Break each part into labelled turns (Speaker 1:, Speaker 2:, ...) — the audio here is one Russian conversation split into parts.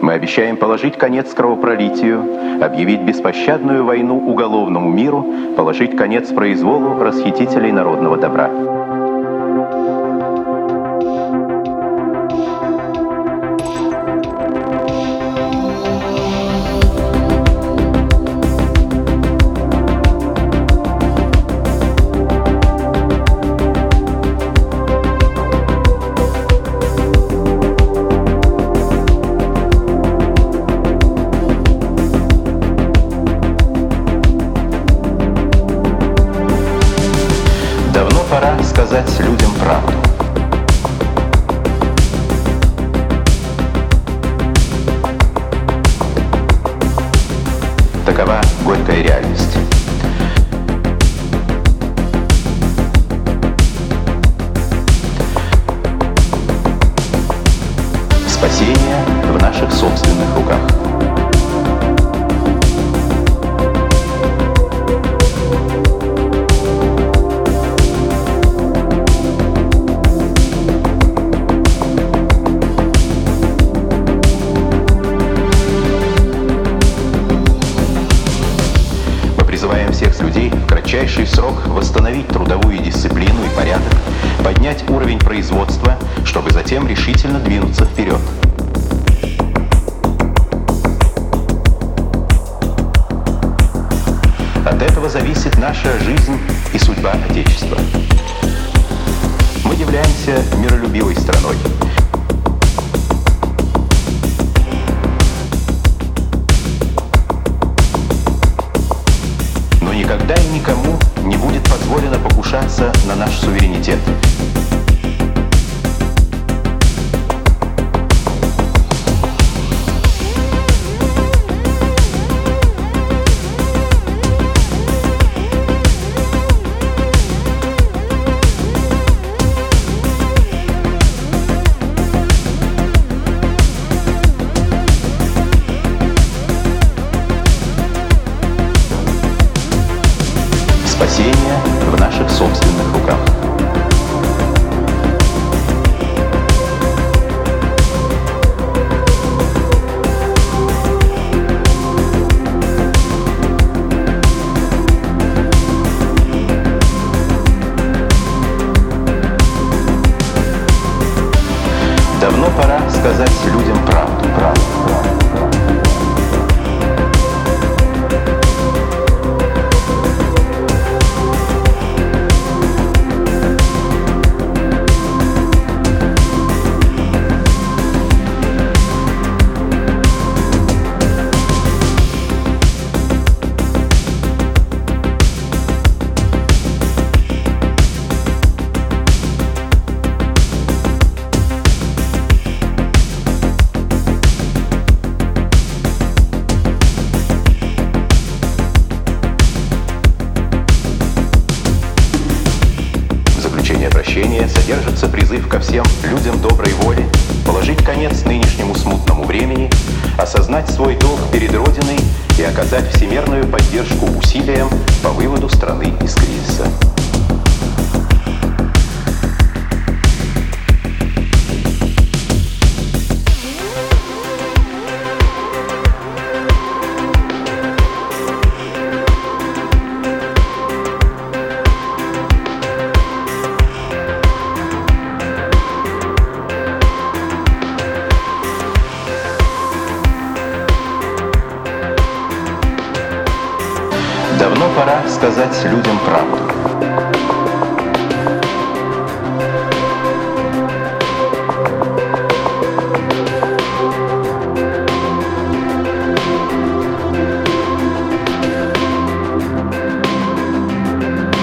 Speaker 1: Мы обещаем положить конец кровопролитию, объявить беспощадную войну уголовному миру, положить конец произволу расхитителей народного добра. Давно пора сказать людям правду. Такова горькая реальность. Спасение в наших собственных руках. Призываем всех людей в кратчайший срок восстановить трудовую дисциплину и порядок, поднять уровень производства, чтобы затем решительно двинуться вперед. От этого зависит наша жизнь и судьба Отечества. Мы являемся миролюбивой страной. Но никогда и никому не будет позволено покушаться на наш суверенитет. Спасение в наших собственных руках. Давно пора сказать людям правду. Обращение содержится призыв ко всем людям доброй воли положить конец нынешнему смутному времени, осознать свой долг перед Родиной и оказать всемерную поддержку усилиям по выводу страны из кризиса. Давно пора сказать людям правду.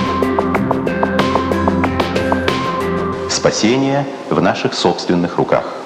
Speaker 1: Спасение в наших собственных руках.